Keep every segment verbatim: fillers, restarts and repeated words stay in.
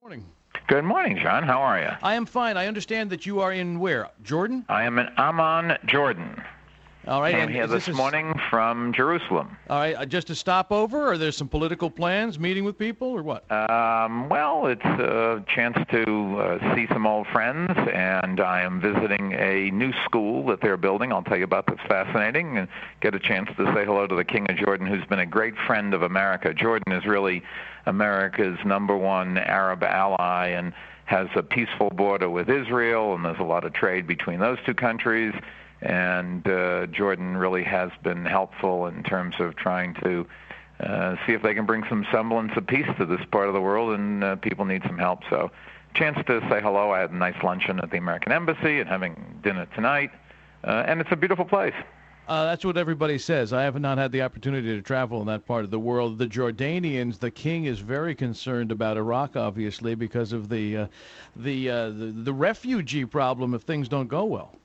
Morning. Good morning, John. How are you? I am fine. I understand that you are in where? Jordan? I am in Amman, Jordan. All right. Came and here is this this a, morning from Jerusalem. All right. uh, Just a stopover, or there's some political plans, meeting with people, or what? Um, well, it's a chance to uh, see some old friends, and I am visiting a new school that they're building. I'll tell you about that's fascinating, and get a chance to say hello to the King of Jordan, who's been a great friend of America. Jordan is really America's number one Arab ally and has a peaceful border with Israel, and there's a lot of trade between those two countries. And uh, Jordan really has been helpful in terms of trying to uh, see if they can bring some semblance of peace to this part of the world, and uh, people need some help. So, chance to say hello. I had a nice luncheon at the American Embassy and having dinner tonight, uh, and it's a beautiful place. Uh, that's what everybody says. I have not had the opportunity to travel in that part of the world. The Jordanians, the king is very concerned about Iraq, obviously, because of the uh, the, uh, the the refugee problem if things don't go well.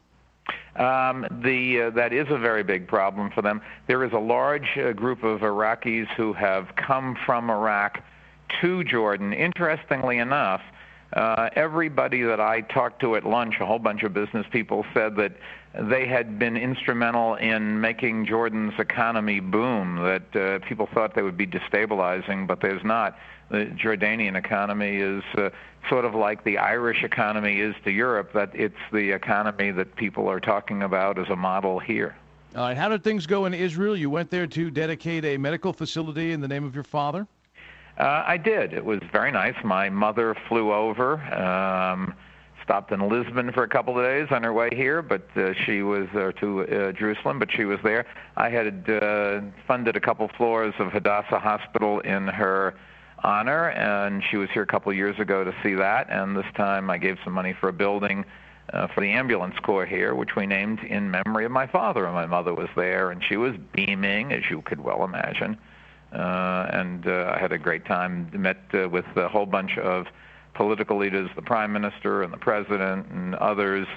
Um, the uh, that is a very big problem for them. There is a large uh, group of Iraqis who have come from Iraq to Jordan. Interestingly enough, uh, everybody that I talked to at lunch, a whole bunch of business people, said that they had been instrumental in making Jordan's economy boom, that uh, people thought they would be destabilizing, but there's not. The Jordanian economy is uh, sort of like the Irish economy is to Europe, that it's the economy that people are talking about as a model here. All right. How did things go in Israel? You went there to dedicate a medical facility in the name of your father? Uh, I did. It was very nice. My mother flew over, um, stopped in Lisbon for a couple of days on her way here, but uh, she was uh, to uh, Jerusalem, but she was there. I had uh, funded a couple floors of Hadassah Hospital in her honor, and she was here a couple of years ago to see that, and this time I gave some money for a building uh, for the ambulance corps here, which we named in memory of my father, and my mother was there, and she was beaming, as you could well imagine, uh, and uh, I had a great time. Met uh, with a whole bunch of political leaders, the prime minister and the president and others,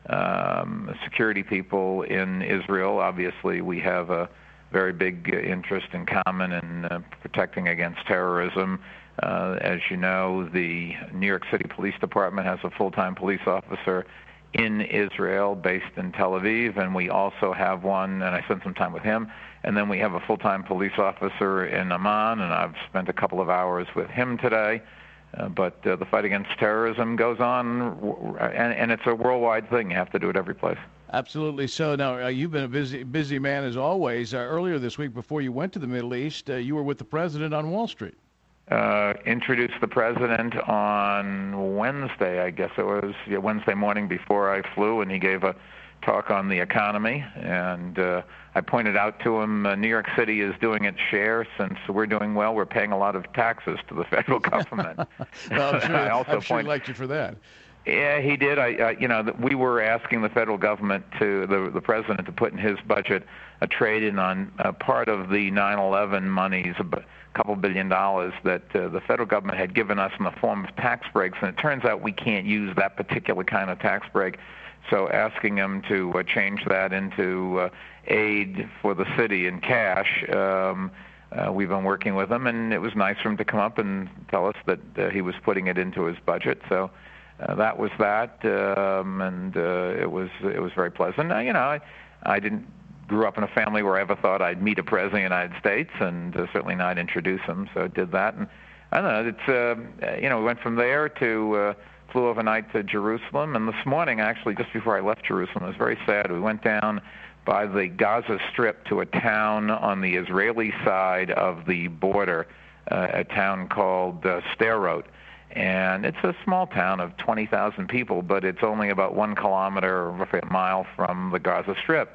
um, security people in Israel. Obviously, we have a very big uh, interest in common in uh, protecting against terrorism. Uh, as you know, the New York City Police Department has a full-time police officer in Israel based in Tel Aviv, and we also have one, and I spent some time with him, and then we have a full-time police officer in Amman, and I've spent a couple of hours with him today. Uh, but uh, the fight against terrorism goes on, and, and it's a worldwide thing. You have to do it every place. Absolutely. So now uh, you've been a busy, busy man as always. Uh, earlier this week, before you went to the Middle East, uh, you were with the president on Wall Street. Uh, introduced the president on Wednesday, I guess it was, yeah, Wednesday morning before I flew, and he gave a talk on the economy. And uh, I pointed out to him, uh, New York City is doing its share. Since we're doing well, we're paying a lot of taxes to the federal government. Well, I'm sure, I also I'm sure point, he liked you for that. Yeah, he did. I, uh, you know, we were asking the federal government to the the president to put in his budget a trade-in on uh, part of the nine eleven monies, a couple billion dollars that uh, the federal government had given us in the form of tax breaks, and it turns out we can't use that particular kind of tax break. So asking him to uh, change that into uh, aid for the city in cash. Um, uh, we've been working with him, and it was nice for him to come up and tell us that uh, he was putting it into his budget. So. Uh, that was that, um, and uh, it was it was very pleasant. Uh, you know, I, I didn't grew up in a family where I ever thought I'd meet a president of the United States, and uh, certainly not introduce him. So I did that, and I don't know. It's uh, you know, we went from there to uh, flew overnight to Jerusalem, and this morning, actually, just before I left Jerusalem, it was very sad. We went down by the Gaza Strip to a town on the Israeli side of the border, uh, a town called uh, Sderot. And it's a small town of twenty thousand people, but it's only about one kilometer, roughly a mile from the Gaza Strip.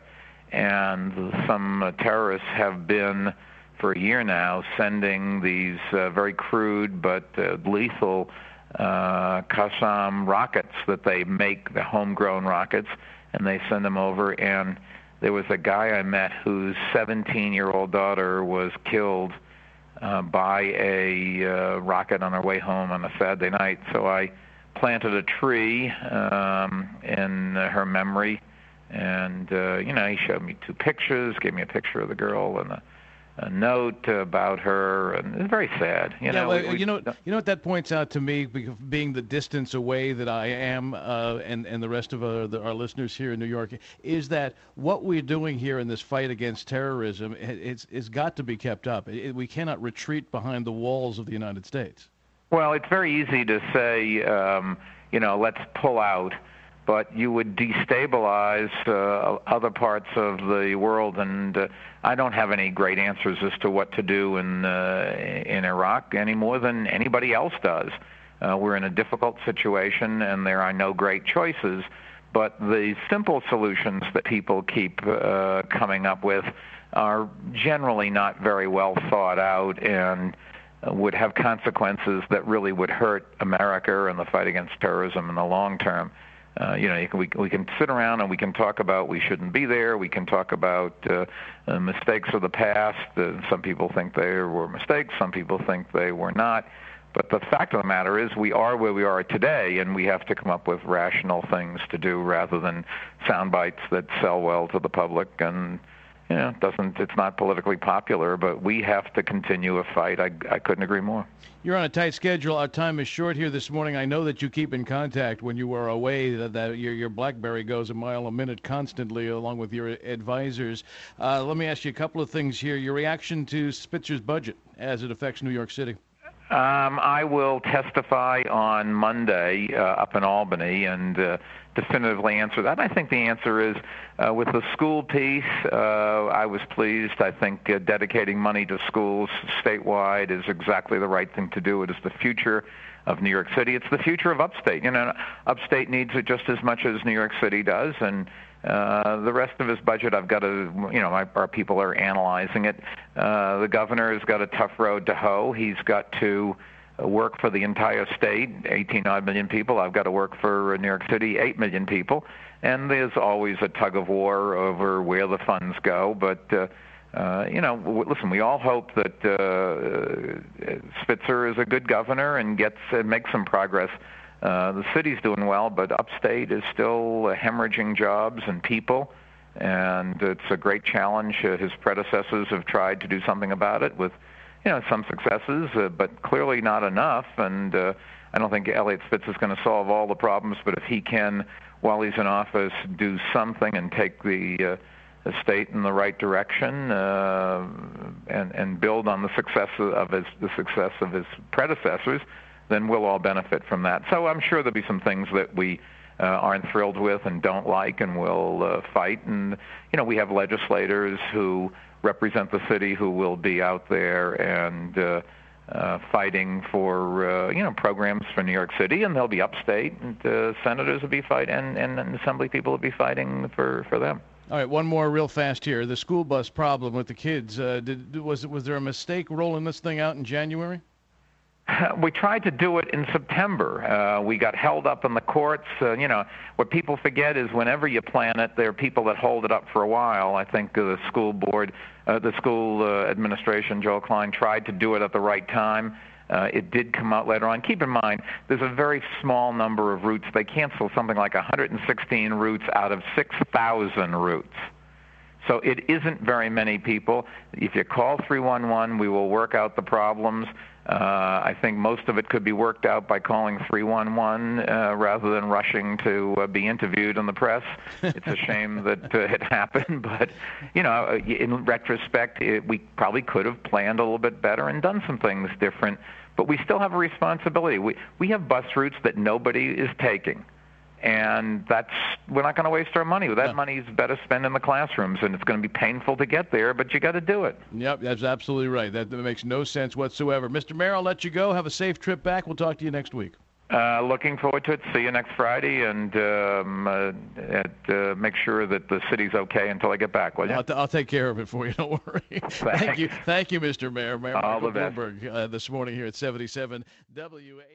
And some uh, terrorists have been, for a year now, sending these uh, very crude but uh, lethal uh, Qassam rockets that they make, the homegrown rockets, and they send them over. And there was a guy I met whose seventeen-year-old daughter was killed Uh, by a uh, rocket on our way home on a Saturday night. So I planted a tree um, in uh, her memory, and uh, you know, he showed me two pictures, gave me a picture of the girl and a a note about her, and it's very sad. You yeah, know, well, we, we, you know, you know what that points out to me, being the distance away that I am, uh, and and the rest of our, the, our listeners here in New York, is that what we're doing here in this fight against terrorism, it's it's got to be kept up. It, we cannot retreat behind the walls of the United States. Well, it's very easy to say, um, you know, let's pull out. But you would destabilize uh, other parts of the world, and uh, I don't have any great answers as to what to do in uh, in Iraq any more than anybody else does. Uh, we're in a difficult situation, and there are no great choices. But the simple solutions that people keep uh, coming up with are generally not very well thought out and would have consequences that really would hurt America and the fight against terrorism in the long term. Uh, you know, you can, we, we can sit around and we can talk about we shouldn't be there. We can talk about uh, uh, mistakes of the past. Uh, some people think they were mistakes. Some people think they were not. But the fact of the matter is we are where we are today, and we have to come up with rational things to do rather than sound bites that sell well to the public. And, you know, it doesn't, it's not politically popular, but we have to continue a fight. I, I couldn't agree more. You're on a tight schedule. Our time is short here this morning. I know that you keep in contact when you are away, that, that your, your BlackBerry goes a mile a minute constantly along with your advisors. Uh, let me ask you a couple of things here. Your reaction to Spitzer's budget as it affects New York City? Um, I will testify on Monday uh, up in Albany and uh, definitively answer that. I think the answer is uh, with the school piece, uh, I was pleased. I think uh, dedicating money to schools statewide is exactly the right thing to do. It is the future of New York City. It's the future of upstate. You know, upstate needs it just as much as New York City does, and Uh, the rest of his budget, I've got to, you know, my, our people are analyzing it. Uh, the governor has got a tough road to hoe. He's got to work for the entire state, eighteen odd million people. I've got to work for New York City, eight million people. And there's always a tug of war over where the funds go. But, uh, uh, you know, w- listen, we all hope that uh, Spitzer is a good governor and gets uh, makes some progress. Uh, the city's doing well, but upstate is still hemorrhaging jobs and people, and it's a great challenge. Uh, his predecessors have tried to do something about it with, you know, some successes, uh, but clearly not enough. And uh, I don't think Eliot Spitzer is going to solve all the problems, but if he can, while he's in office, do something and take the, uh, the state in the right direction uh, and, and build on the success of his the success of his predecessors, then we'll all benefit from that. So I'm sure there'll be some things that we uh, aren't thrilled with and don't like, and we'll uh, fight. And, you know, we have legislators who represent the city who will be out there and uh, uh, fighting for, uh, you know, programs for New York City, and they'll be upstate, and uh, senators will be fighting, and, and, and assembly people will be fighting for, for them. All right, one more real fast here. The school bus problem with the kids, uh, did, was, was there a mistake rolling this thing out in January? We tried to do it in September. Uh, we got held up in the courts. Uh, you know, what people forget is whenever you plan it, there are people that hold it up for a while. I think uh, the school board, uh, the school uh, administration, Joel Klein, tried to do it at the right time. Uh, it did come out later on. Keep in mind, there's a very small number of routes. They canceled something like one hundred sixteen routes out of six thousand routes. So it isn't very many people. If you call three one one, we will work out the problems. Uh, I think most of it could be worked out by calling three one one uh, rather than rushing to uh, be interviewed in the press. It's a shame that uh, it happened, but, you know, in retrospect, it, we probably could have planned a little bit better and done some things different, but we still have a responsibility. We, we have bus routes that nobody is taking. And that's, we're not going to waste our money. That yeah. money is better spent in the classrooms, and it's going to be painful to get there, but you got to do it. Yep, that's absolutely right. That, that makes no sense whatsoever. Mister Mayor, I'll let you go. Have a safe trip back. We'll talk to you next week. Uh, looking forward to it. See you next Friday, and um, uh, at, uh, make sure that the city's okay until I get back, will you? I'll, t- I'll take care of it for you. Don't worry. Thank you. Thank you, Mister Mayor. Mayor All Michael the best. Bloomberg uh, this morning here at seventy-seven W A.